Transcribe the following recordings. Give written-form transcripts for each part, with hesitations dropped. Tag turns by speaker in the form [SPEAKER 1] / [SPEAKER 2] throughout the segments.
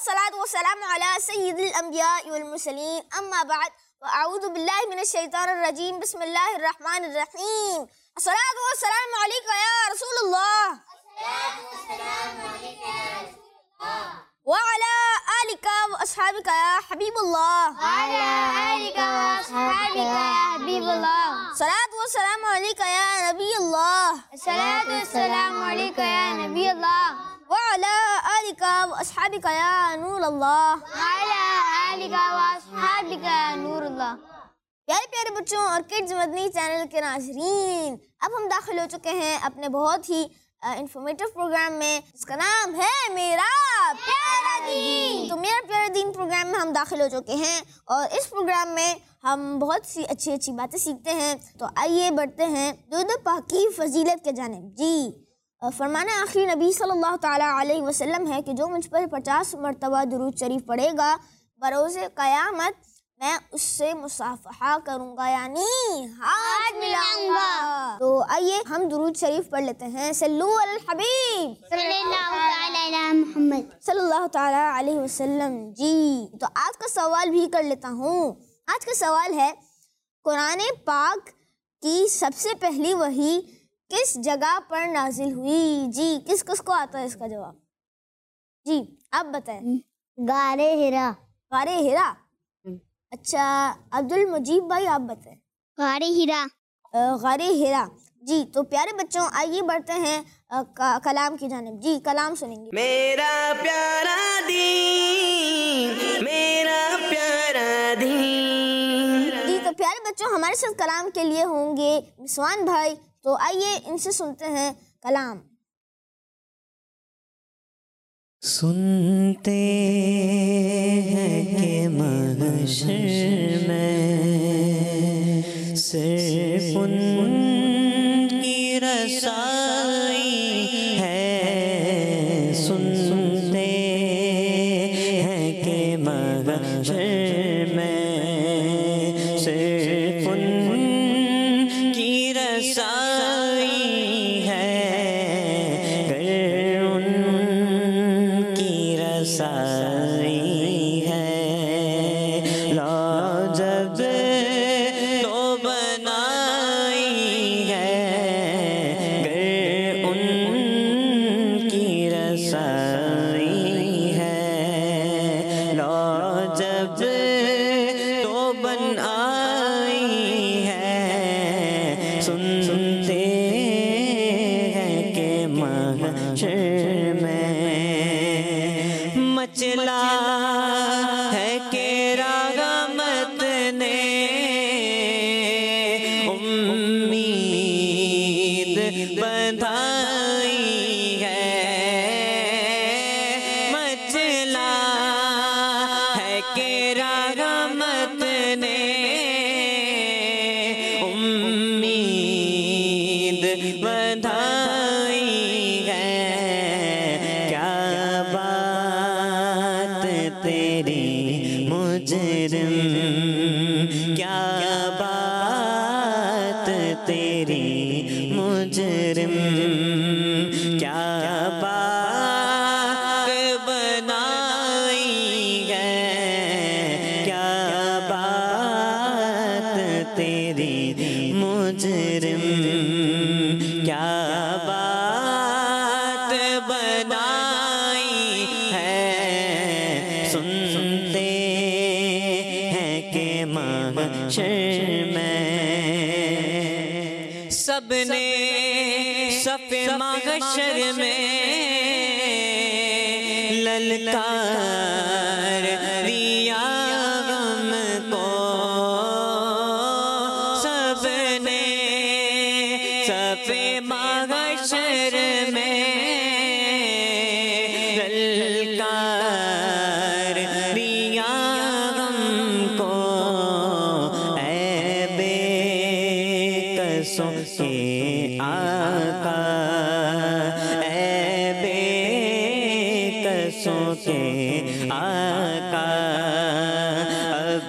[SPEAKER 1] والصلاة والسلام على سید الانبیاء والمرسلین اما بعد فاعوذ باللہ من الشیطان الرجیم بسم اللہ الرحمن الرحیم الصلاة والسلام علیک یا رسول اللہ وعلى آلك وأصحابك يا حبيب الله صلاة والسلام عليك يا نبي الله وعلى آلك وأصحابك يا نور الله پیارے پیارے بچوں اور کڈز مدنی چینل کے ناظرین، اب ہم داخل ہو چکے ہیں اپنے بہت ہی انفارمیٹیو پروگرام میں جس کا نام ہے میرا پیارا دین۔ تو میرا پیارا دین پروگرام میں ہم داخل ہو چکے ہیں اور اس پروگرام میں ہم بہت سی اچھی باتیں سیکھتے ہیں۔ تو آئیے بڑھتے ہیں درود پاک کی فضیلت کے جانب۔ جی، فرمان آخری نبی صلی اللہ تعالیٰ علیہ وسلم ہے کہ جو مجھ پر 50 مرتبہ درود شریف پڑھے گا بروز قیامت میں اس سے مصافحہ کروں گا، یعنی ہاتھ ملاؤں گا۔ تو آئیے ہم درود شریف پڑھ لیتے ہیں۔ صلو علی الحبیب صلی اللہ تعالیٰ علیہ وسلم۔ جی، تو آج کا سوال بھی کر لیتا ہوں۔ آج کا سوال ہے، قرآن پاک کی سب سے پہلی وحی کس جگہ پر نازل ہوئی؟ جی، کس کو آتا ہے اس کا جواب؟ جی آپ بتائیں۔
[SPEAKER 2] غار حرا۔
[SPEAKER 1] غار حرا؟ اچھا، عبد المجید بھائی آپ بتائیں۔
[SPEAKER 2] غار حرا۔
[SPEAKER 1] غار حرا۔ جی، تو پیارے بچوں آئیے بڑھتے ہیں کلام کی جانب۔ جی، کلام سنیں گے۔
[SPEAKER 3] میرا پیارا دین، میرا پیارا دین۔
[SPEAKER 1] جی، تو پیارے بچوں ہمارے ساتھ کلام کے لیے ہوں گے مسوان بھائی، تو آئیے ان سے سنتے ہیں کلام۔
[SPEAKER 3] سنتے ہیں کہ محشر میں صرف ان کی رسائی ہے، سنتے ہیں کہ محشر میں صرف ان کی رسائی ہے، گر ان کی رسائی ہے لا جب تو بنائی ہے، گر ان کی رسائی ہے لا جب تو بنائی ہے، سنتے ہیں کہ محشر میں مچلا ہے کہ رحمت نے امید بندھائی ہے، مچلا ہے کہ رحمت نے امید بندھائی ہے، کیا بات تیری مجرم، کیا بات تیری مجرم، کیا بات بنائی ہے، کیا بات تیری مجرم، کیا بات بنائی ہے، سنتے ہیں کہ محشر میں سب نے صف محشر میں للکار دیا غم کو، سب نے صف محشر میں للکار دیا غم کو، اے بے قصوں کے آقا، اے بے قصوں کے آقا، اب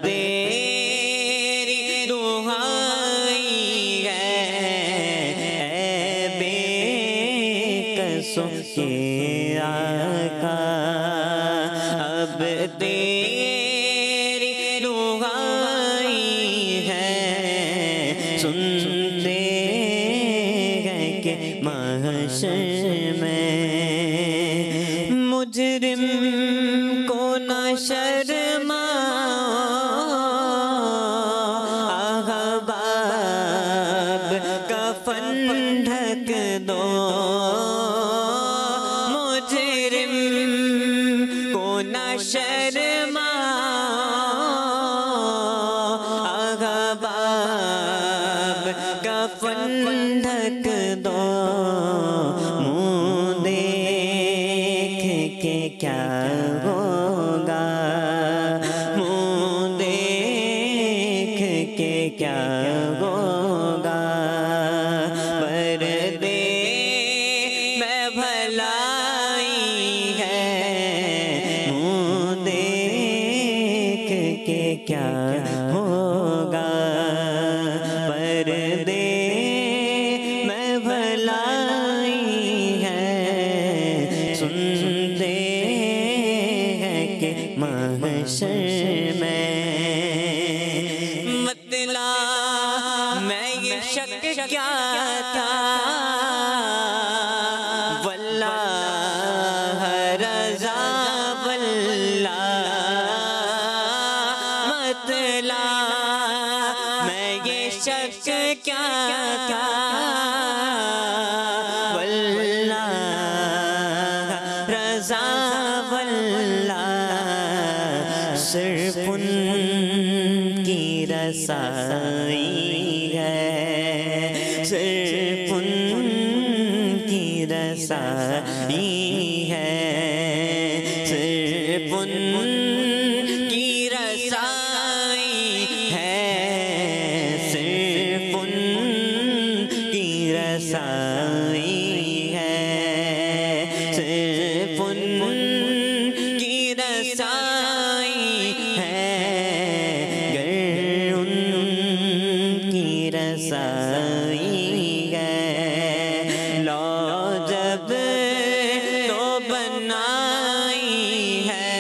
[SPEAKER 3] تیری دعائی ہے، اے بے قصوں کے آقا، تیری دعائیں ہے سنتے ہیں کہ محشر میں مجرم کو نہ شرما احباب کفن ڈھک دو مجرم کو نہ شرما احباب کفن ڈھک دو منہ دیکھ کے کیا ہوگا منہ دیکھ کے کیا ہوگا پردے میں بھلائی ہے منہ دیکھ کے کیا ہوگا پردے میں بھلائی ہے سنتے ہیں کہ محشر میں مطلع میں یہ شک کیا تھا واللہ رضا واللہ مطلع میں یہ شک کیا تھا واللہ رضا واللہ صرف ان کی رسائی ہے صرف ان کی رسائی ہے صرف ان کی رسائی ہے صرف ان کی رسائی ہے صرف ان کی رسائی ہے گر ان کی رسائی ہے لو جب تو بنائی ہے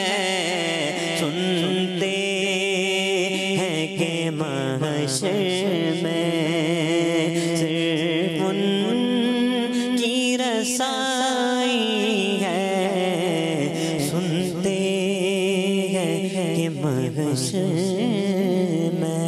[SPEAKER 3] سنتے ہیں کہ محشر میں صرف ان کی رسائی ہے سنتے ہیں کہ محشر میں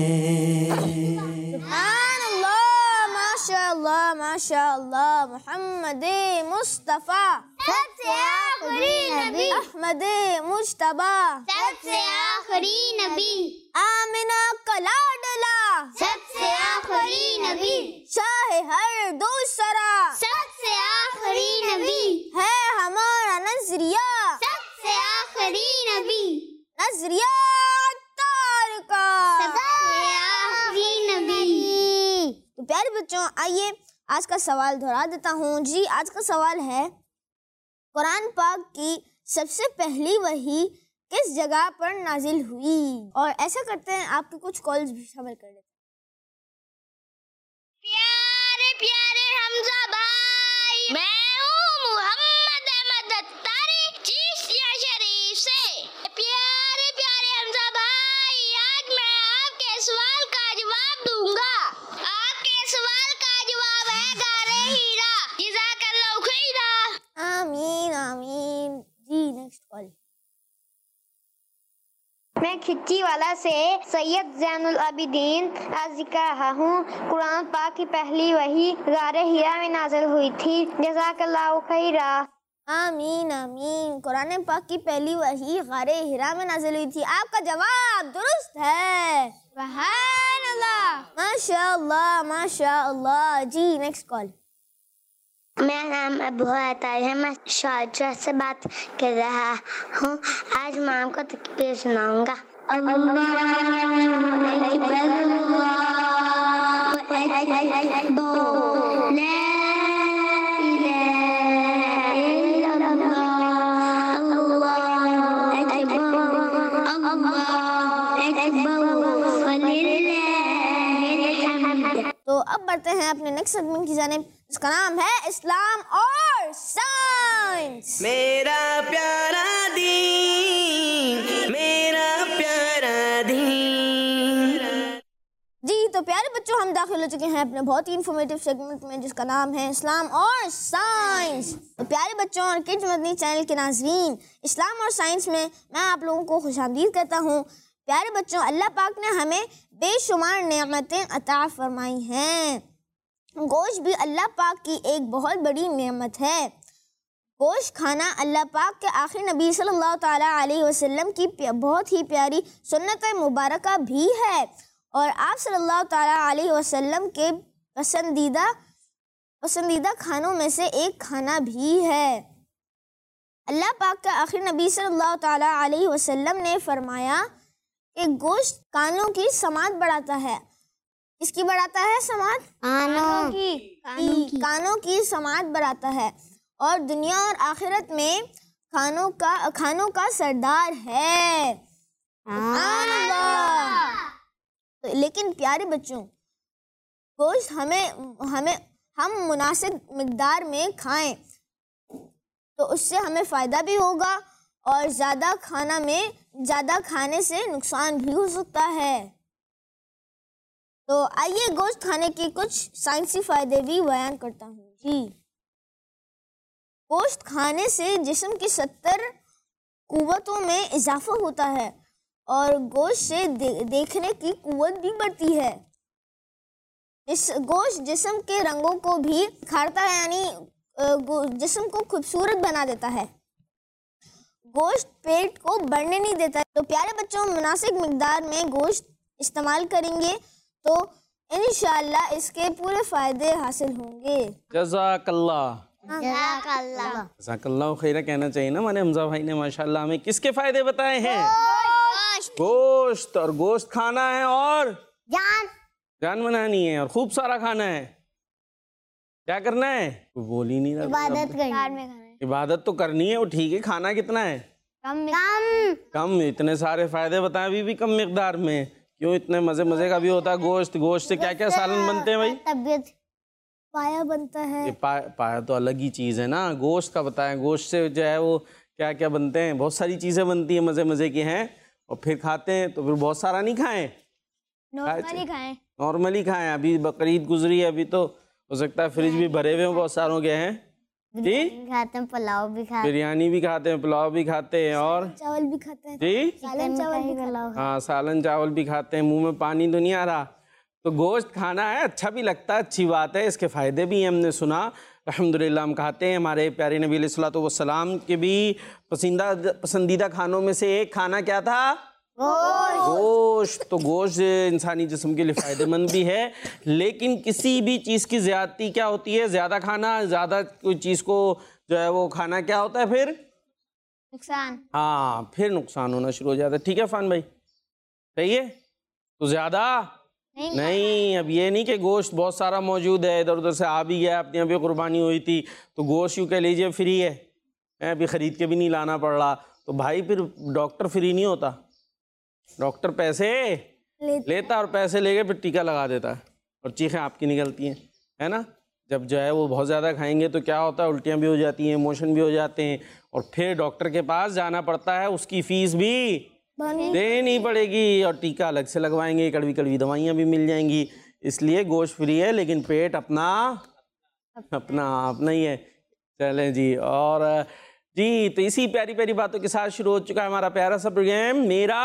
[SPEAKER 1] سبحان اللہ ماشاء اللہ ماشاء اللہ محمد مصطفیٰ
[SPEAKER 2] سب سے آخری نبی
[SPEAKER 1] احمد مجتبی
[SPEAKER 2] سب سے آخری نبی
[SPEAKER 1] آمنہ کا لاڈلا
[SPEAKER 2] سب سے آخری نبی
[SPEAKER 1] شاہ ہر دوسرا
[SPEAKER 2] سب سے آخری نبی
[SPEAKER 1] ہے ہمارا نظریہ
[SPEAKER 2] سب سے آخری نبی
[SPEAKER 1] نظریہ عطار کا
[SPEAKER 2] سب سے آخری نبی
[SPEAKER 1] تو پیارے بچوں آئیے آج کا سوال دہرا دیتا ہوں جی آج کا سوال ہے قرآن پاک کی سب سے پہلی وحی کس جگہ پر نازل ہوئی اور ایسا کرتے ہیں آپ کے کچھ کالز بھی شامل کر لیتے ہیں
[SPEAKER 2] پیارے پیارے حمزہ بھائی میں ہوں محمد احمد اتاری چیشتیہ شریف سے پیارے پیارے حمزہ بھائی آج میں آپ کے سوال کا جواب دوں گا آپ کے سوال کا جواب ہے غار ہیرا جزاک اللہ خیرا
[SPEAKER 1] آمین آمین جی نیکسٹ کال
[SPEAKER 4] میں کھچی والا سے سید زین العابدین عرض کر رہا ہوں قرآن پاک کی پہلی وحی غار ہیرا میں نازل ہوئی تھی جزاک اللہ خیرا
[SPEAKER 1] آمین آمین قرآن پاک کی پہلی وحی غار ہرا میں نازل ہوئی تھی آپ کا جواب درست ہے سبحان اللہ ماشاء اللہ جی نیکسٹ کال
[SPEAKER 4] میرا نام ابو عطیہ ہے میں شارجہ سے بات کر رہا ہوں آج میں آپ کو تکبیر سناؤں گا
[SPEAKER 1] تو اب بڑھتے ہیں اپنے نیکسٹ سیگمنٹ کی جانب اس کا نام ہے اسلام اور سائنس
[SPEAKER 3] میرا پیارا دین
[SPEAKER 1] ہم داخل ہو چکے ہیں اپنے بہت ہی انفارمیٹیو سیگمنٹ میں جس کا نام ہے اسلام اور سائنس. تو پیارے بچوں اور کڈز مدنی چینل کے ناظرین، اسلام اور سائنس میں آپ لوگوں کو خوش آمدید کہتا ہوں. پیارے بچوں، اللہ پاک نے ہمیں بے شمار نعمتیں عطا فرمائی ہیں. گوشت بھی اللہ پاک کی ایک بہت بڑی نعمت ہے. گوشت کھانا اللہ پاک کے آخری نبی صلی اللہ تعالیٰ علیہ وسلم کی بہت ہی پیاری سنت مبارکہ بھی ہے، اور آپ صلی اللہ تعالیٰ علیہ وسلم کے پسندیدہ کھانوں میں سے ایک کھانا بھی ہے. اللہ پاک کا آخری نبی صلی اللہ تعالیٰ علیہ وسلم نے فرمایا کہ گوشت کانوں کی سماعت بڑھاتا ہے. اس کی بڑھاتا ہے سماعت؟ کانوں کی سماعت بڑھاتا ہے، اور دنیا اور آخرت میں کھانوں کا سردار ہے. سبحان اللہ. لیکن پیارے بچوں، گوشت ہم مناسب مقدار میں کھائیں تو اس سے ہمیں فائدہ بھی ہوگا، اور زیادہ کھانے سے نقصان بھی ہو سکتا ہے. تو آئیے گوشت کھانے کے کچھ سائنسی فائدے بھی بیان کرتا ہوں. جی، گوشت کھانے سے جسم کی 70 قوتوں میں اضافہ ہوتا ہے، اور گوشت سے دیکھنے کی قوت بھی بڑھتی ہے. گوشت جسم کے رنگوں کو بھی کھارتا ہے، یعنی جسم کو خوبصورت بنا دیتا ہے. گوشت پیٹ کو بڑھنے نہیں دیتا. تو پیارے بچوں، مناسب مقدار میں گوشت استعمال کریں گے تو انشاءاللہ اس کے پورے فائدے حاصل ہوں گے.
[SPEAKER 5] جزاک اللہ.
[SPEAKER 2] جزاک
[SPEAKER 5] اللہ خیرہ کہنا چاہیے نا ہمارے حمزہ بھائی نے. ماشاءاللہ ہمیں کس کے فائدے بتائے ہیں؟ گوشت. اور گوشت کھانا ہے اور جان بنانی ہے، اور خوب سارا کھانا ہے. کیا کرنا ہے؟ بول ہی نہیں رہا. عبادت تو کرنی ہے، وہ ٹھیک ہے. کھانا کتنا ہے؟ کم. اتنے سارے فائدے بتائیں، ابھی بھی کم مقدار میں. کیوں؟ اتنے مزے کا بھی ہوتا ہے گوشت. گوشت سے کیا کیا سالن بنتے ہیں بھائی؟
[SPEAKER 1] پایا بنتا ہے.
[SPEAKER 5] پایا تو الگ ہی چیز ہے نا. گوشت کا بتائیں. گوشت سے جو ہے وہ کیا کیا بنتے ہیں؟ بہت ساری چیزیں بنتی ہیں مزے کی ہیں. اور پھر کھاتے ہیں تو پھر بہت سارا نہیں کھائیں، نارملی کھائیں. ابھی بقرعید گزری ہے، ابھی تو ہو سکتا ہے فریج بھی بھرے ہوئے ہیں بہت ساروں کے ہیں. جی،
[SPEAKER 2] پلاؤ بھی کھاتے،
[SPEAKER 5] بریانی بھی کھاتے ہیں، پلاؤ بھی کھاتے ہیں، اور
[SPEAKER 1] چاول بھی کھاتے ہیں.
[SPEAKER 5] جی، ہاں سالن چاول بھی کھاتے ہیں. منہ میں پانی تو نہیں آ رہا. تو گوشت کھانا ہے، اچھا بھی لگتا ہے، اچھی بات ہے. اس کے فائدے بھی ہم نے سنا الحمدللہ. ہم کھاتے ہیں. ہمارے پیارے نبی علیہ الصلوۃ والسلام کے بھی پسندیدہ کھانوں میں سے ایک کھانا کیا تھا؟ گوشت. تو گوشت انسانی جسم کے لیے فائدہ مند بھی ہے، لیکن کسی بھی چیز کی زیادتی کیا ہوتی ہے؟ زیادہ کھانا. زیادہ کوئی چیز کو جو ہے وہ کھانا کیا ہوتا ہے پھر؟
[SPEAKER 2] نقصان.
[SPEAKER 5] ہاں، پھر نقصان ہونا شروع ہو جاتا ہے. ٹھیک ہے عرفان بھائی، صحیح ہے. تو زیادہ نہیں. اب یہ نہیں کہ گوشت بہت سارا موجود ہے، ادھر ادھر سے آ بھی گیا، اپنی ابھی قربانی ہوئی تھی تو گوشت یوں کہہ لیجیے فری ہے، ابھی خرید کے بھی نہیں لانا پڑ رہا. تو بھائی پھر ڈاکٹر فری نہیں ہوتا. ڈاکٹر پیسے لیتا، اور پیسے لے کے پھر ٹیکا لگا دیتا ہے، اور چیخیں آپ کی نکلتی ہیں، ہے نا. جب جو ہے وہ بہت زیادہ کھائیں گے تو کیا ہوتا ہے؟ الٹیاں بھی ہو جاتی ہیں، موشن بھی ہو جاتے ہیں، اور پھر ڈاکٹر کے پاس جانا پڑتا ہے. اس کی فیس بھی دینی پڑے گی، اور ٹیکا الگ سے لگوائیں گے، کڑوی دوائیاں بھی مل جائیں گی. اس لیے گوشت فری ہے، لیکن پیٹ اپنا ہی ہے. چلیں جی. اور جی، تو اسی پیاری باتوں کے ساتھ شروع ہو چکا ہے ہمارا پیارا سا پروگرام میرا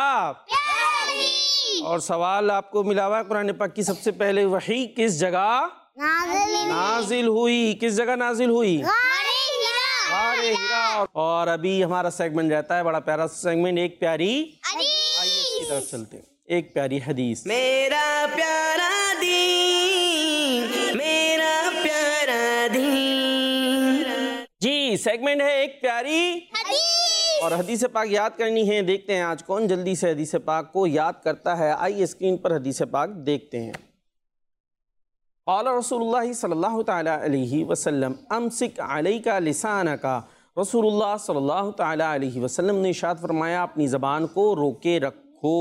[SPEAKER 5] اور سوال آپ کو ملا ہوا ہے. قرآن پاک کی سب سے پہلے وحی کس جگہ نازل ہوئی؟ کس جگہ نازل ہوئی؟ غار ہرا. اور ابھی ہمارا سیگمنٹ رہتا ہے بڑا پیارا سیگمنٹ، ایک پیاری آئیے کی طرف چلتے ہیں. ایک پیاری حدیث.
[SPEAKER 3] میرا پیارا دین، میرا پیارا دین.
[SPEAKER 5] جی، سیگمنٹ ہے ایک پیاری اور حدیث پاک یاد کرنی ہے. دیکھتے ہیں آج کون جلدی سے حدیث پاک کو یاد کرتا ہے. آئیے اسکرین پر حدیث پاک دیکھتے ہیں. قال رسول اللہ صلی اللہ تعالیٰ علیہ وسلم امسک علیک لسانک. رسول اللہ صلی اللہ تعالیٰ علیہ وسلم نے ارشاد فرمایا اپنی زبان کو روکے رکھو.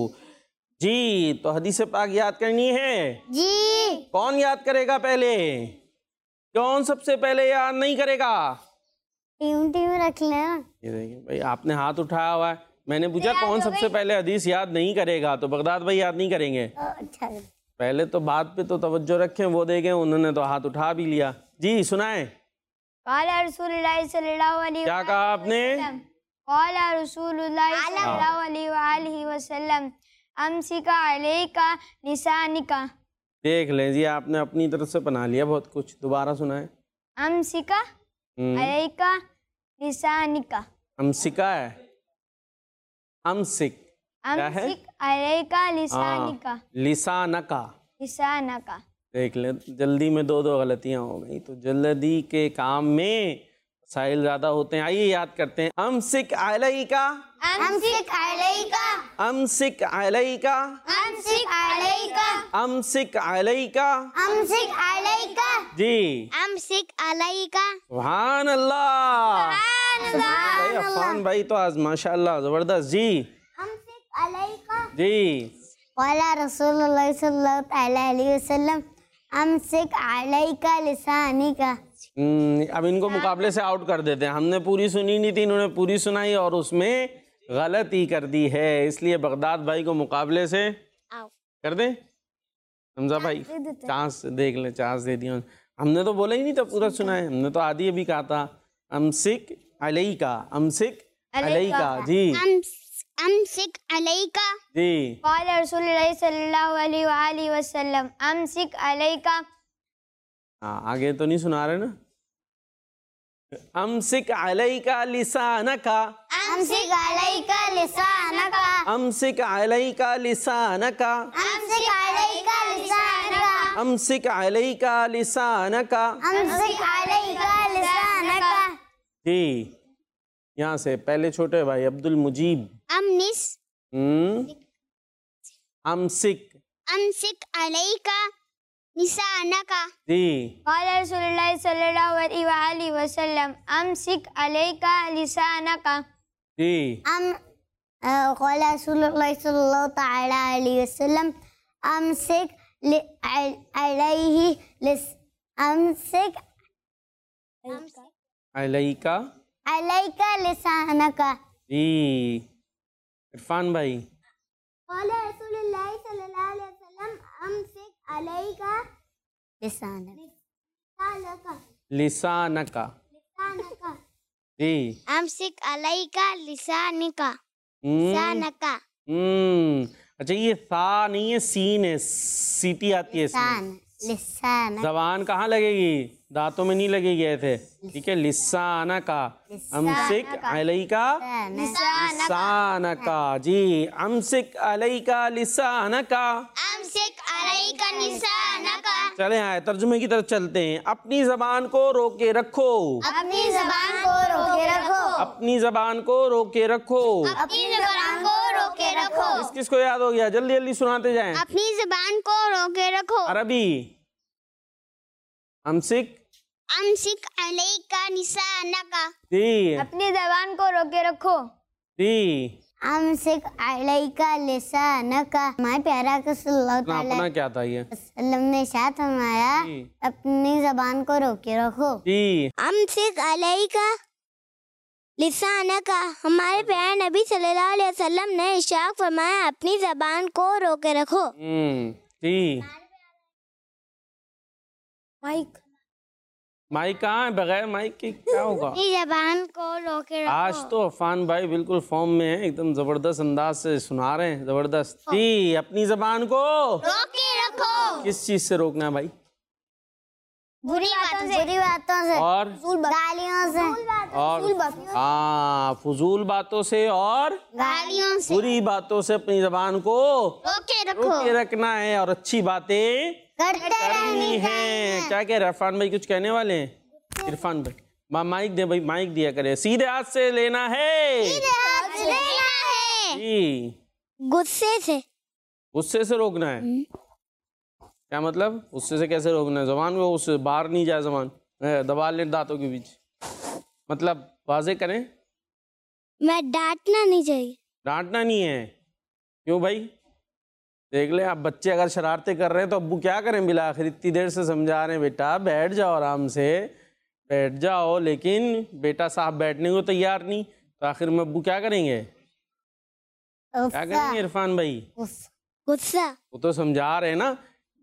[SPEAKER 5] جی، تو حدیث پاک یاد کرنی ہے.
[SPEAKER 2] جی.
[SPEAKER 5] کون یاد کرے گا پہلے؟ کون سب سے پہلے یاد نہیں کرے گا؟
[SPEAKER 2] ٹیم رکھ لینا.
[SPEAKER 5] یہ دیکھیں بھائی، آپ نے ہاتھ اٹھایا ہوا ہے. میں نے پوچھا کون سب سے پہلے حدیث یاد نہیں کرے گا، تو بغداد بھائی یاد نہیں کریں گے. پہلے تو بات پہ تو توجہ رکھیں, وہ دیکھیں انہوں نے تو ہاتھ اٹھا بھی لیا. جی سنائیں.
[SPEAKER 4] قال رسول اللہ صلی اللہ علیہ
[SPEAKER 5] کیا کہا آپ نے؟
[SPEAKER 4] قال رسول اللہ صلی اللہ علیہ وآلہ وسلم امسک علیک لسانک.
[SPEAKER 5] دیکھ لیں جی, آپ نے اپنی طرف سے بنا لیا بہت کچھ. دوبارہ سنائیں.
[SPEAKER 4] امسک علیک لسانک.
[SPEAKER 5] امسکا ہے, امسک کیا ہے؟
[SPEAKER 4] امسک علیک لسانک.
[SPEAKER 5] لسانکا.
[SPEAKER 4] لسانک.
[SPEAKER 5] دیکھ لیں جلدی میں دو غلطیاں ہو گئی. تو جلدی کے کام میں مسائل زیادہ ہوتے ہیں. آئیے یاد کرتے ہیں. امسک علیکا.
[SPEAKER 4] امسک علیک.
[SPEAKER 5] امسک علیکا.
[SPEAKER 4] امسک علیک.
[SPEAKER 5] امسک علیکا.
[SPEAKER 4] امسک علیک.
[SPEAKER 5] جی
[SPEAKER 2] امسک علیک.
[SPEAKER 5] سبحان اللہ. بھائی عفان بھائی تو آج ماشاء اللہ زبردست. جی
[SPEAKER 4] امسک علیک.
[SPEAKER 5] جی
[SPEAKER 4] قال رسول اللہ صلی اللہ تعالی علیہ وسلم امسک علیک لسانک.
[SPEAKER 5] اب ان کو مقابلے سے آؤٹ کر دیتے ہیں. ہم نے پوری سنی نہیں تھی, انہوں نے پوری سنائی اور اس میں غلطی کر دی ہے, اس لیے بغداد بھائی کو مقابلے سے کر دیں. حمزہ بھائی چانس دیکھ لیں, چانس دے دیا. ہم نے تو بولا ہی نہیں تھا پورا سنا ہے, ہم نے تو آدھی ابھی کہا تھا. امسک علیکا. امسک علیکا. جی
[SPEAKER 2] امسک علیک.
[SPEAKER 5] جی
[SPEAKER 4] قال رسول اللہ صلی اللہ علیہ وآلہ وسلم امسک علیک.
[SPEAKER 5] ہاں آگے تو نہیں سنا رہے نا. امسک علیکا لسانکا.
[SPEAKER 4] امسک علیک لسانک.
[SPEAKER 5] امسک علیکا لسانکا.
[SPEAKER 4] امسک علیک لسانک.
[SPEAKER 5] امسک علیکا لسانکا.
[SPEAKER 4] امسک علیک لسانک.
[SPEAKER 5] جی یہاں سے پہلے چھوٹے بھائی عبد المجیب.
[SPEAKER 2] امنس.
[SPEAKER 5] امسک.
[SPEAKER 2] امسک علیک لسانک.
[SPEAKER 5] جی
[SPEAKER 4] قال رسول اللہ صلی اللہ علیہ وآلہ وسلم امسک علیک لسانک.
[SPEAKER 5] جی
[SPEAKER 4] قال رسول اللہ صلی اللہ تعالی علیہ وسلم امسک علیہ امسک
[SPEAKER 5] علیکا.
[SPEAKER 4] علیک لسانک.
[SPEAKER 5] جی عرفان بھائی.
[SPEAKER 4] قال رسول اللہ صلی اللہ علیہ وسلم امسک علیک لسانک.
[SPEAKER 5] لسانکا. جی
[SPEAKER 2] امسک علیک لسانک. لسانک.
[SPEAKER 5] اچھا یہ ثا نہیں ہے, سین ہے, سیٹی آتی ہے اس میں.
[SPEAKER 4] لسانک.
[SPEAKER 5] زبان کہاں لگے گی؟ دانتوں میں نہیں لگے گی ایسے. ٹھیک ہے, لسانکا. امسک علیکا لسانکا. جی امسک علیکا لسانکا.
[SPEAKER 2] امسک علیک لسانک.
[SPEAKER 5] چلیں آئے ترجمے کی طرف چلتے ہیں. اپنی زبان کو روکے رکھو.
[SPEAKER 4] اپنی زبان کو روکے رکھو.
[SPEAKER 5] اپنی زبان کو روکے رکھو.
[SPEAKER 2] اپنی زبان کو روکے رکھو.
[SPEAKER 5] کس کو یاد ہو گیا؟ جلدی جلدی سناتے جائیں.
[SPEAKER 2] اپنی زبان کو روکے رکھو.
[SPEAKER 5] عربی. امسک.
[SPEAKER 2] امسک علیک لسانک.
[SPEAKER 5] جی
[SPEAKER 4] اپنی زبان کو روکے رکھو.
[SPEAKER 5] جی
[SPEAKER 4] امسک علیک لسانک. ہمارے پیارا کہ صلی اللہ تعالی
[SPEAKER 5] اپنا کیا تھا یہ؟
[SPEAKER 4] وسلم نے ارشاد فرمایا
[SPEAKER 5] جی
[SPEAKER 4] اپنی زبان کو روکے رکھو.
[SPEAKER 5] جی
[SPEAKER 2] امسک علیک لسانک. ہمارے پیارے نبی صلی اللہ علیہ وسلم نے ارشاد فرمایا اپنی زبان کو روکے رکھو.
[SPEAKER 5] جی
[SPEAKER 4] مائک.
[SPEAKER 5] مائک کہاں ہے؟ بغیر مائک کے کیا ہوگا؟
[SPEAKER 2] اپنی زبان کو روکے رکھو.
[SPEAKER 5] آج تو عفان بھائی بالکل فارم میں ہیں, ایک دم زبردست انداز سے سنا رہے ہیں, زبردست. جی اپنی زبان کو
[SPEAKER 2] روکے رکھو.
[SPEAKER 5] کس چیز سے روکنا ہے بھائی؟
[SPEAKER 2] بری باتوں سے.
[SPEAKER 4] بری باتوں سے.
[SPEAKER 5] اور
[SPEAKER 4] گالیوں سے.
[SPEAKER 5] اور ہاں فضول باتوں سے اور
[SPEAKER 2] گالیوں سے
[SPEAKER 5] بری باتوں سے اپنی زبان کو
[SPEAKER 2] روکے رکھو.
[SPEAKER 5] روکے رکھنا ہے اور اچھی باتیں
[SPEAKER 4] کرتے
[SPEAKER 5] کرنی ہے. کیا کہہ رہے عرفان بھائی؟ کچھ کہنے والے ہیں عرفان بھائی؟ مائک دے بھائی, مائک دیا کرے. سیدھے ہاتھ سے لینا ہے.
[SPEAKER 2] لینا ہے.
[SPEAKER 5] جی
[SPEAKER 2] غصے سے.
[SPEAKER 5] غصے سے روکنا ہے. کیا مطلب غصے سے کیسے روکنا ہے؟ زبان کو اس سے باہر نہیں جائے, زبان دبا لیں دانتوں کے بیچ. مطلب واضح کریں.
[SPEAKER 2] میں ڈانٹنا نہیں چاہیے.
[SPEAKER 5] ڈانٹنا نہیں ہے. کیوں بھائی؟ دیکھ لیں آپ بچے اگر شرارتیں کر رہے ہیں تو ابو کیا کریں بالآخر؟ اتنی دیر سے سمجھا رہے ہیں بیٹا بیٹھ جاؤ, آرام سے بیٹھ جاؤ, لیکن بیٹا صاحب بیٹھنے کو تیار نہیں, تو آخر میں ابو کیا کریں گے؟ کیا کریں گے عرفان بھائی؟
[SPEAKER 2] غصہ.
[SPEAKER 5] وہ تو سمجھا رہے ہیں نا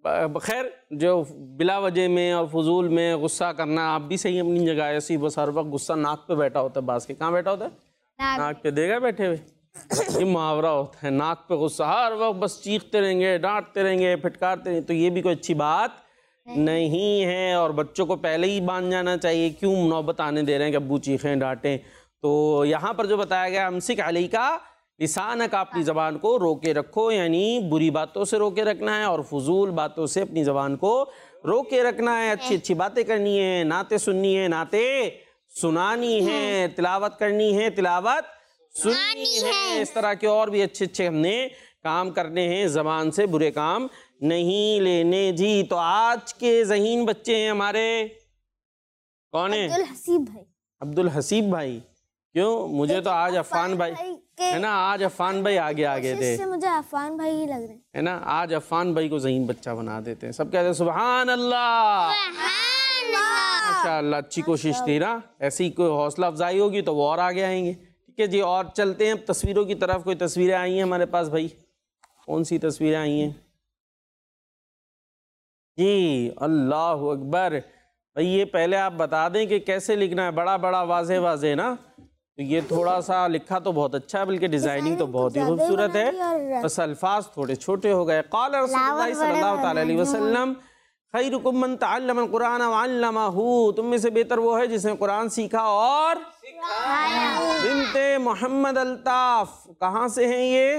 [SPEAKER 5] خیر جو بلا وجہ میں اور فضول میں غصہ کرنا آپ بھی صحیح اپنی جگہ ہے، اسی بس ہر وقت غصہ ناک پہ بیٹھا ہوتا ہے بعض کے. کہاں بیٹھا ہوتا ہے؟ ناک پہ. دے گا بیٹھے ہوئے یہ محاورہ ہوتا ہے، ناک پہ غصہ ہر وقت بس چیختے رہیں گے، ڈانٹتے رہیں گے، پھٹکارتے رہیں گے. تو یہ بھی کوئی اچھی بات نہیں ہے، اور بچوں کو پہلے ہی باندھ جانا چاہیے. کیوں نوبت آنے دے رہے ہیں کہ ابو چیخیں ڈانٹیں؟ تو یہاں پر جو بتایا گیا امسک علیکا لسانک، اپنی زبان کو روکے رکھو، یعنی بری باتوں سے روکے رکھنا ہے اور فضول باتوں سے اپنی زبان کو روکے رکھنا ہے. اچھی اچھی باتیں کرنی ہیں، نعتیں سننی ہیں، نعتیں سنانی ہیں، تلاوت کرنی ہے، تلاوت سننی ہے. اس طرح کے اور بھی اچھے اچھے ہم نے کام کرنے ہیں، زبان سے برے کام نہیں لینے. جی تو آج کے ذہین بچے ہیں ہمارے کون ہیں؟
[SPEAKER 1] عبدالحسیب بھائی.
[SPEAKER 5] عبدالحسیب بھائی. کیوں؟ مجھے تو آج عفان بھائی ہے نا، آج عفان بھائی آگے تھے
[SPEAKER 1] مجھے عفان بھائی ہی لگ رہے
[SPEAKER 5] ہے نا. آج عفان بھائی کو ذہین بچہ بنا دیتے ہیں. سب کہتے ہیں سبحان اللہ، ماشاء اللہ. اچھی کوشش تھی نا، ایسی کوئی حوصلہ افزائی ہوگی تو وہ اور آگے آئیں گے. ٹھیک ہے جی، اور چلتے ہیں تصویروں کی طرف. کوئی تصویریں آئی ہیں ہمارے پاس بھائی؟ کون سی تصویریں آئی ہیں جی؟ اللہ اکبر. بھائی یہ پہلے آپ بتا دیں کہ کیسے لکھنا ہے. بڑا بڑا واضح واضح نا، تو یہ تھوڑا سا لکھا تو بہت اچھا ہے، بلکہ ڈیزائننگ تو بہت ہی خوبصورت ہے، بس الفاظ تھوڑے چھوٹے ہو گئے. قال رسول اللہ صلی اللہ تعالی علیہ وسلم خیرکم من تعلم القرآن وعلمہ، تم میں سے بہتر وہ ہے جس نے قرآن سیکھا اور بنت محمد الطاف. کہاں سے ہیں یہ؟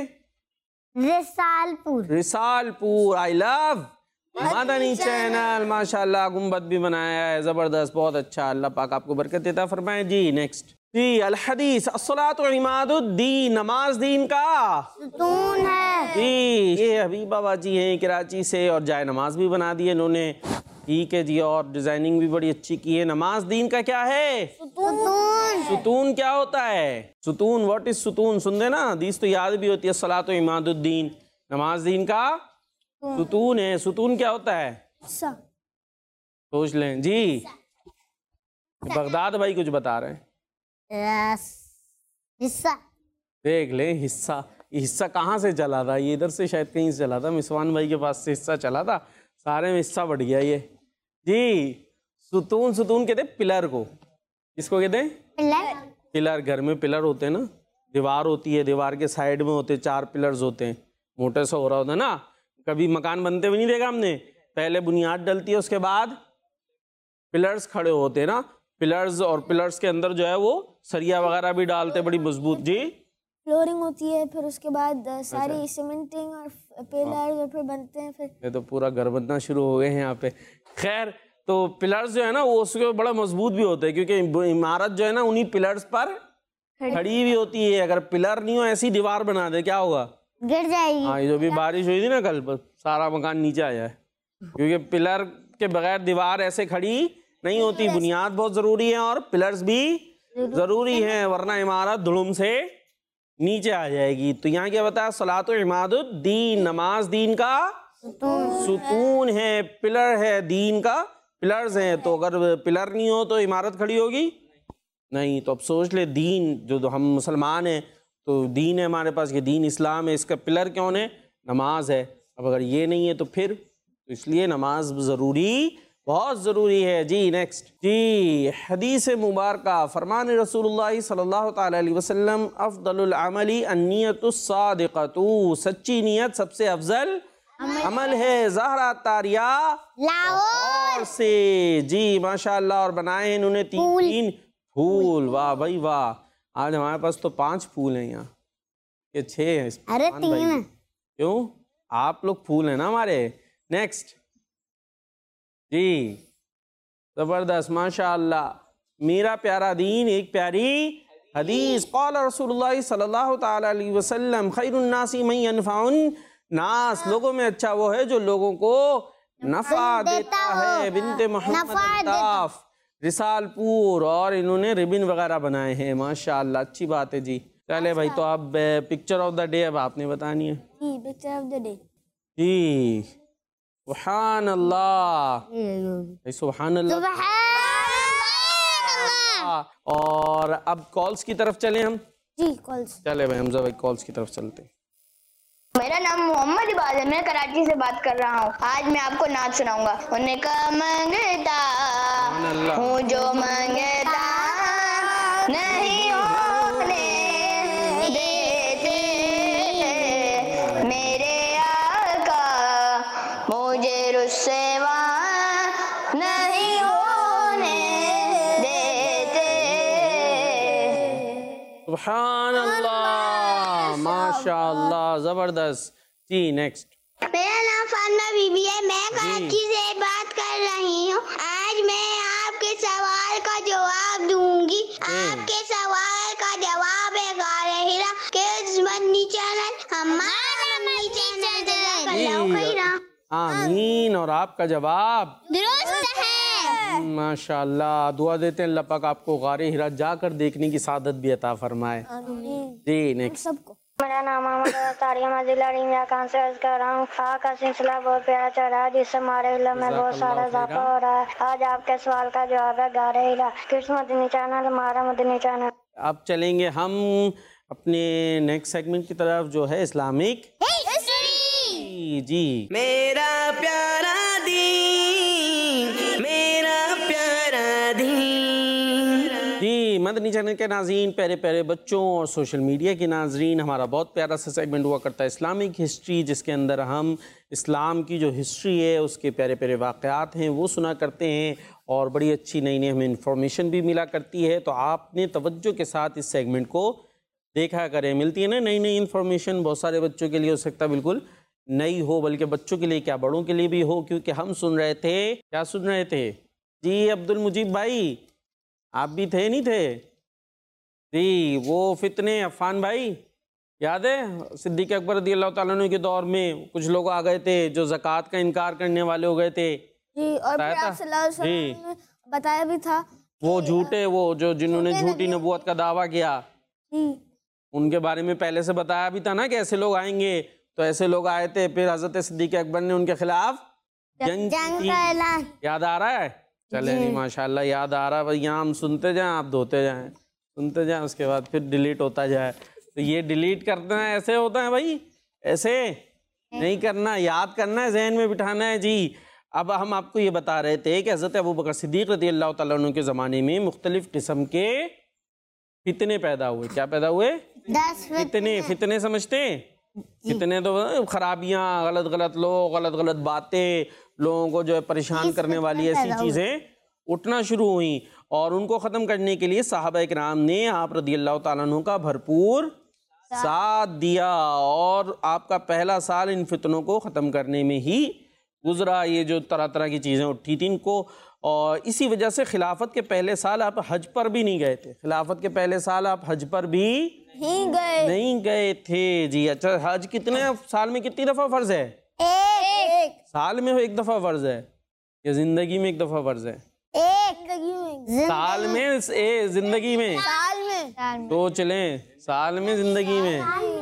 [SPEAKER 5] رسال پور. آئی لو مدنی چینل، ماشاءاللہ گنبد بھی بنایا ہے، زبردست، بہت اچھا. اللہ پاک آپ کو برکت دیتا فرمائے. جی نیکسٹ. جی الحدیث الصلاۃ عماد الدین، نماز دین کا
[SPEAKER 1] ستون ہے.
[SPEAKER 5] جی یہ حبیبہ باجی ہیں کراچی سے، اور جائے نماز بھی بنا دی انہوں نے. ٹھیک ہے جی، اور ڈیزائننگ بھی بڑی اچھی کی ہے. نماز دین کا کیا ہے؟ ستون. کیا ہوتا ہے ستون؟ واٹ از ستون؟ سن دے نا، حدیث تو یاد بھی ہوتی ہے. الصلاۃ عماد الدین، نماز دین کا ستون ہے. ستون کیا ہوتا ہے؟ سوچ لیں جی. بغداد بھائی کچھ بتا رہے ہیں.
[SPEAKER 1] حصہ
[SPEAKER 5] دیکھ لیں، حصہ. یہ حصہ کہاں سے چلا تھا؟ یہ ادھر سے شاید کہیں سے چلا تھا، مسوان بھائی کے پاس سے حصہ چلا تھا. سارے میں حصہ بڑھ گیا یہ. جی ستون، ستون کہتے ہیں پلر کو. کس کو کہتے ہیں؟ پلر. گھر میں پلر ہوتے ہیں نا، دیوار ہوتی ہے، دیوار کے سائیڈ میں ہوتے 4 پلرز ہوتے ہیں، موٹے سے ہو رہا ہوتا ہے نا. کبھی مکان بنتے ہوئے نہیں دیکھا ہم نے؟ پہلے بنیاد ڈلتی ہے، اس کے بعد پلرز کھڑے ہوتے ہیں نا. پلرز، اور پلرز کے اندر جو ہے وہ سریا وغیرہ بھی ڈالتے بڑی مضبوط. جی
[SPEAKER 1] فلورنگ ہوتی ہے، پھر اس کے بعد ساری سیمنٹنگ اور پلرز، اور پھر بنتے ہیں. پھر
[SPEAKER 5] یہ تو پورا گھر بننا شروع ہو گئے ہیں یہاں پہ. خیر تو پلرز جو ہے نا وہ اس کے بڑا مضبوط بھی ہوتے ہیں، کیونکہ عمارت جو ہے نا انہی پلرز پر کھڑی بھی ہوتی ہے. اگر پلر نہیں ہو ایسی دیوار بنا دے کیا ہوگا؟
[SPEAKER 1] گر جائے گی.
[SPEAKER 5] ہاں یہ جو بھی بارش ہوئی تھی نا کل، سارا مکان نیچے آ جائے، کیونکہ پلر کے بغیر دیوار ایسے کھڑی نہیں ہوتی. بنیاد بہت ضروری ہے اور پلرز بھی ضروری ہیں، ورنہ عمارت دھڑم سے نیچے آ جائے گی. تو یہاں کیا بتایا؟ صلاۃ عماد الدین، نماز دین کا ستون ہے، پلر ہے، دین کا پلرز ہیں. تو اگر پلر نہیں ہو تو عمارت کھڑی ہوگی نہیں. تو اب سوچ لے، دین جو ہم مسلمان ہیں تو دین ہے ہمارے پاس، کہ دین اسلام ہے، اس کا پلر کون ہے؟ نماز ہے. اب اگر یہ نہیں ہے تو پھر، تو اس لیے نماز ضروری، بہت ضروری ہے. جی نیکسٹ. جی حدیث مبارکہ، فرمان رسول اللہ صلی اللہ تعالی علیہ وسلم افضل العمل النیت الصادقۃ، سچی نیت سب سے افضل عمل ہے. زہرا تاریہ لاہور سے. جی ماشاءاللہ. اور بنائے ہیں انہوں نے 3 پھول. واہ بھائی واہ. آج ہمارے پاس تو 5 پھول ہیں یہاں، یہ 6 ہیں.
[SPEAKER 1] ارے 3 ہیں.
[SPEAKER 5] کیوں؟ آپ لوگ پھول ہیں نا ہمارے. نیکسٹ. جی زبردست ماشاءاللہ. میرا پیارا دین، ایک پیاری حدیث. قال رسول اللہ صلی اللہ تعالی علیہ وسلم خیر الناس من ینفع الناس، لوگوں میں اچھا وہ ہے جو لوگوں کو نفع دیتا ہے. بنت محمد الطاف، رسال پور، اور انہوں نے ربن وغیرہ بنائے ہیں. ماشاءاللہ اچھی بات ہے. جی چلے بھائی، تو اب پکچر آف دا ڈے اب آپ نے بتانی ہے.
[SPEAKER 1] جی پکچر آف دا ڈے.
[SPEAKER 5] جی سبحان اللہ، سبحان اللہ. اور اب کالز کی طرف چلیں ہم.
[SPEAKER 1] جی کالز.
[SPEAKER 5] چلے بھائی حمزہ بھائی کالز کی طرف چلتے ہیں.
[SPEAKER 2] میرا نام محمد عباد ہے، میں کراچی سے بات کر رہا ہوں. آج میں آپ کو نعت سناؤں گا. انہیں کا منگتا ہوں جو منگتا نہیں ہونے دیتے، میرے آقا مجھے رسوا نہیں ہونے دیتے.
[SPEAKER 5] سبحان اللہ، ماشاء اللہ، زبردست. جی نیکسٹ.
[SPEAKER 2] میرا نام فاطمہ بی بی ہے، میں کراچی سے بات کر رہی ہوں. آج میں آپ کے سوال کا جواب دوں گی. آپ کے سوال کا جواب ہے غار ہرا کڈز مدنی چینل، ہمارا مدنی چینل. جزاک اللہ خیرا.
[SPEAKER 5] آمین. اور آپ کا جواب
[SPEAKER 2] درست ہے.
[SPEAKER 5] ماشاء اللہ. دعا دیتے ہیں اللہ پاک آپ کو غار ہرا جا کر دیکھنے کی سعادت بھی عطا فرمائے. جی نیکسٹ.
[SPEAKER 1] سب کو
[SPEAKER 4] میرا نام محمد تاریہ ضلع رنگا خان سے عرض کر رہا ہوں. آج کا سلسلہ بہت پیارا چل رہا ہے جس سے ہمارے علم میں بہت سارا اضافہ ہو رہا ہے. آج آپ کے سوال کا جواب ہے غار ہرا کڈز مدنی چینل، ہمارا مدنی چینل.
[SPEAKER 5] اب چلیں گے ہم اپنے نیکسٹ سیگمنٹ کی طرف جو ہے اسلامک ہسٹری. جی
[SPEAKER 3] میرا پیارا دین، میرا پیارا دین.
[SPEAKER 5] جی مدنی چینل کے ناظرین، پیارے پیارے بچوں اور سوشل میڈیا کے ناظرین، ہمارا بہت پیارا سا سیگمنٹ ہوا کرتا ہے اسلامک ہسٹری، جس کے اندر ہم اسلام کی جو ہسٹری ہے اس کے پیارے پیارے واقعات ہیں وہ سنا کرتے ہیں، اور بڑی اچھی نئی نئی ہمیں انفارمیشن بھی ملا کرتی ہے. تو آپ نے توجہ کے ساتھ اس سیگمنٹ کو دیکھا کریں. ملتی ہے نا نئی نئی انفارمیشن. بہت سارے بچوں کے لیے ہو سکتا ہے بالکل نئی ہو، بلکہ بچوں کے لیے کیا بڑوں کے لیے بھی ہو، کیونکہ ہم سن رہے تھے. کیا سن رہے تھے؟ جی عبد المجید بھائی، آپ بھی تھے نہیں تھے؟ جی وہ فتنے عفان بھائی یاد ہے صدیق اکبر رضی اللہ تعالیٰ عنہ کے دور میں کچھ لوگ آ گئے تھے جو زکوٰۃ کا انکار کرنے والے ہو گئے تھے.
[SPEAKER 1] جی، اور پھر آپ صلی اللہ علیہ وسلم نے بتایا بھی تھا
[SPEAKER 5] وہ جھوٹے، وہ جو جنہوں نے جھوٹی نبوت کا دعویٰ کیا، ان کے بارے میں پہلے سے بتایا بھی تھا نا کہ ایسے لوگ آئیں گے. تو ایسے لوگ آئے تھے، پھر حضرت صدیق اکبر نے ان کے خلاف جنگ کی. یاد آ رہا ہے؟ چلیں جی ماشاء اللہ یاد آ رہا ہے. بھائی یہاں ہم سنتے جائیں، آپ دھوتے جائیں، سنتے جائیں، اس کے بعد پھر ڈیلیٹ ہوتا جائے. تو یہ ڈیلیٹ کرتے ہیں ایسے ہوتا ہے بھائی، ایسے نہیں کرنا، یاد کرنا ہے، ذہن میں بٹھانا ہے. جی اب ہم آپ کو یہ بتا رہے تھے کہ حضرت ابوبکر صدیق رضی اللہ تعالیٰ عنہ کے زمانے میں مختلف قسم کے فتنے پیدا ہوئے. کیا پیدا ہوئے؟ فتنے. فتنے سمجھتے ہیں؟ فتنے تو خرابیاں، غلط غلط لوگ، غلط غلط باتیں، لوگوں کو جو ہے پریشان کرنے والی ایسی چیزیں اٹھنا شروع ہوئیں، اور ان کو ختم کرنے کے لیے صحابہ کرام نے آپ رضی اللہ تعالیٰ عنہ کا بھرپور ساتھ دیا، اور آپ کا پہلا سال ان فتنوں کو ختم کرنے میں ہی گزرا. یہ جو طرح طرح کی چیزیں اٹھی تھیں ان کو، اور اسی وجہ سے خلافت کے پہلے سال آپ حج پر بھی نہیں گئے تھے. خلافت کے پہلے سال آپ حج پر بھی نہیں گئے تھے. جی اچھا، حج کتنے سال میں کتنی دفعہ فرض ہے؟
[SPEAKER 1] ایک
[SPEAKER 5] سال میں ایک دفعہ فرض ہے یا زندگی میں ایک دفعہ فرض ہے؟ سال میں، زندگی میں، تو چلیں سال میں، زندگی میں،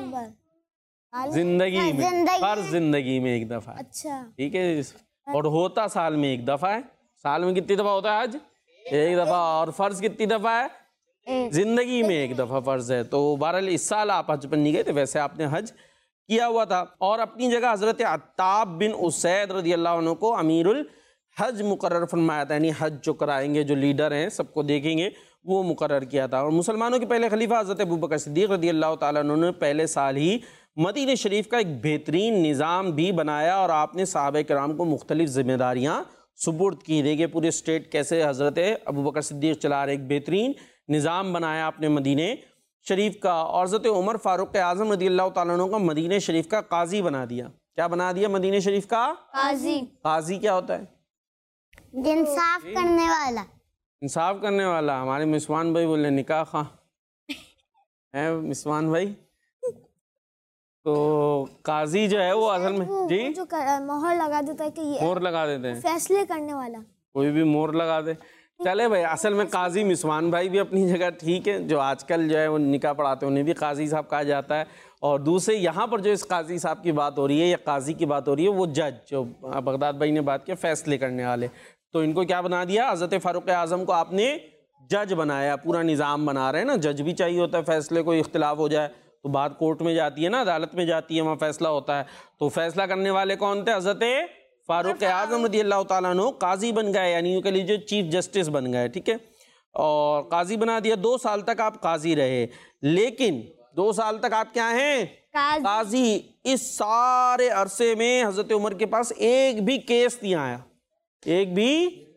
[SPEAKER 5] زندگی میں فرض، زندگی میں ایک دفعہ.
[SPEAKER 1] اچھا
[SPEAKER 5] ٹھیک ہے. اور ہوتا سال میں ایک دفعہ ہے. سال میں کتنی دفعہ ہوتا ہے حج؟ ایک دفعہ. اور فرض کتنی دفعہ ہے؟ زندگی میں ایک دفعہ فرض ہے. تو بہرحال اس سال آپ حج پر نہیں گئے تھے، ویسے آپ نے حج کیا ہوا تھا. اور اپنی جگہ حضرت عتاب بن اسید رضی اللہ عنہ کو امیر الحج مقرر فرمایا تھا، یعنی حج جو کرائیں گے، جو لیڈر ہیں، سب کو دیکھیں گے، وہ مقرر کیا تھا. اور مسلمانوں کے پہلے خلیفہ حضرت ابوبکر صدیق رضی اللہ تعالیٰ عنہ نے پہلے سال ہی مدینہ شریف کا ایک بہترین نظام بھی بنایا، اور آپ نے صحابہ کرام کو مختلف ذمہ داریاں سپرد کی. دیکھیں پورے اسٹیٹ کیسے حضرت ابوبکر صدیق چلا رہے، ایک بہترین نظام بنایا آپ نے مدینہ شریف کا. اور حضرت عمر فاروق اعظم رضی اللہ تعالیٰ عنہ کو مدینہ شریف کا قاضی بنا دیا. کیا بنا دیا مدینہ شریف کا؟ قاضی. قاضی کیا ہوتا ہے؟
[SPEAKER 2] انصاف کرنے والا.
[SPEAKER 5] انصاف کرنے والا. ہمارے مسوان بھائی بولے نکاح خواہ ہے مسوان بھائی. تو قاضی جو ہے وہ اصل میں جی
[SPEAKER 1] جو مہر لگا دیتا ہے کہ یہ
[SPEAKER 5] مہر لگا دیتے ہیں،
[SPEAKER 1] فیصلے کرنے والا،
[SPEAKER 5] کوئی بھی مہر لگا دے. چلے بھائی، اصل میں قاضی مسوان بھائی بھی اپنی جگہ ٹھیک ہے. جو آج کل جو ہے وہ نکاح پڑھاتے ہیں انہیں بھی قاضی صاحب کہا جاتا ہے. اور دوسرے یہاں پر جو اس قاضی صاحب کی بات ہو رہی ہے یا قاضی کی بات ہو رہی ہے، وہ جج، جو بغداد بھائی نے بات کیا، فیصلے کرنے والے. تو ان کو کیا بنا دیا؟ حضرت فاروق اعظم کو آپ نے جج بنایا. پورا نظام بنا رہے ہیں نا، جج بھی چاہیے ہوتا ہے، فیصلے کوئی اختلاف ہو جائے تو بات کورٹ میں جاتی ہے نا، عدالت میں جاتی ہے، وہاں فیصلہ ہوتا ہے. تو فیصلہ کرنے والے کون تھے؟ حضرت فاروق اعظم رضی اللہ تعالیٰ عنہ قاضی بن گئے، یعنی یوں کہہ لیجیے چیف جسٹس بن گئے. ٹھیک ہے، اور قاضی بنا دیا. 2 سال تک آپ قاضی رہے، لیکن 2 سال تک آپ کیا ہیں؟ قاضی. اس سارے عرصے میں حضرت عمر کے پاس ایک بھی کیس نہیں آیا، ایک بھی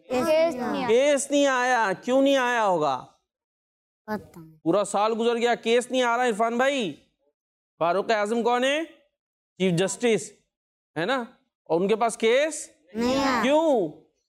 [SPEAKER 5] کیس نہیں آیا. کیوں نہیں آیا ہوگا؟ پورا سال گزر گیا، کیس نہیں آ رہا. عرفان بھائی، فاروق اعظم کون ہے؟ چیف جسٹس ہے نا، اور ان کے پاس کیس کیوں؟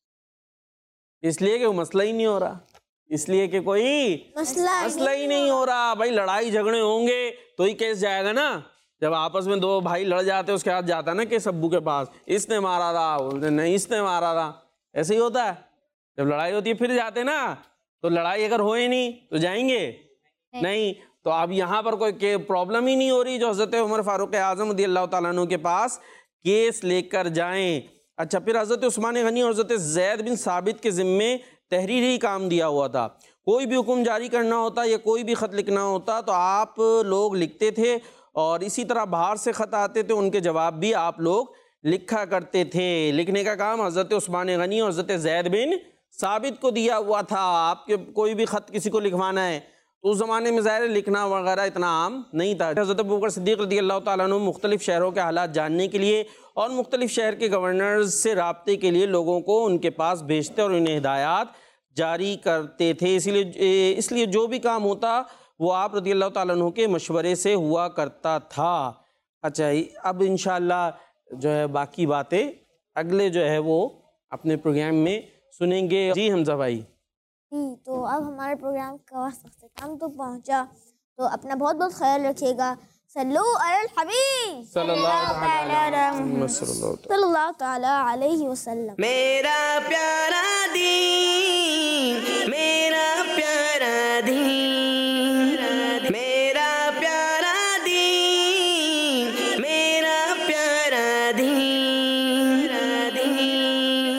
[SPEAKER 5] اس لیے کہ وہ مسئلہ ہی نہیں ہو رہا، اس لیے کہ کوئی مسئلہ ہی نہیں ہو رہا. بھائی لڑائی جھگڑے ہوں گے تو ہی کیس جائے گا نا. جب آپس میں 2 بھائی لڑ جاتے اس کے ہاتھ جاتا نا کہ ابو کے پاس، اس نے مارا تھا، بولتے نہیں اس نے مارا تھا. ایسے ہی ہوتا ہے، جب لڑائی ہوتی ہے پھر جاتے نا. تو لڑائی اگر ہوئے نہیں تو جائیں گے نہیں. تو اب یہاں پر کوئی پرابلم ہی نہیں ہو رہی جو حضرت عمر فاروق اعظم رضی اللہ تعالیٰ عنہ کے پاس کیس لے کر جائیں. اچھا، پھر حضرت عثمان غنی اور حضرت زید بن ثابت کے ذمے تحریری کام دیا ہوا تھا. کوئی بھی حکم جاری کرنا ہوتا یا کوئی بھی خط لکھنا ہوتا تو آپ لوگ لکھتے تھے، اور اسی طرح باہر سے خط آتے تھے ان کے جواب بھی آپ لوگ لکھا کرتے تھے. لکھنے کا کام حضرت عثمان غنی اور حضرت زید بن ثابت کو دیا ہوا تھا. آپ کے کوئی بھی خط کسی کو لکھوانا ہے تو اس زمانے میں ظاہر لکھنا وغیرہ اتنا عام نہیں تھا. حضرت ابوبکر صدیق رضی اللہ تعالیٰ عنہ مختلف شہروں کے حالات جاننے کے لیے اور مختلف شہر کے گورنرز سے رابطے کے لیے لوگوں کو ان کے پاس بھیجتے اور انہیں ہدایات جاری کرتے تھے. اس لیے جو بھی کام ہوتا وہ آپ رضی اللہ تعالیٰ عنہ کے مشورے سے ہوا کرتا تھا. اچھا، اب انشاءاللہ جو ہے باقی باتیں اگلے جو ہے وہ اپنے پروگرام میں سنیں گے. جی حمزہ بھائی.
[SPEAKER 1] تو اب ہمارے پروگرام کا وقت اختتام تو پہنچا، تو اپنا بہت بہت خیال رکھیے گا. صلو علی الحبیب صلی اللہ تعالی علیہ وسلم.
[SPEAKER 3] میرا پیارا دین، میرا پیارا دین.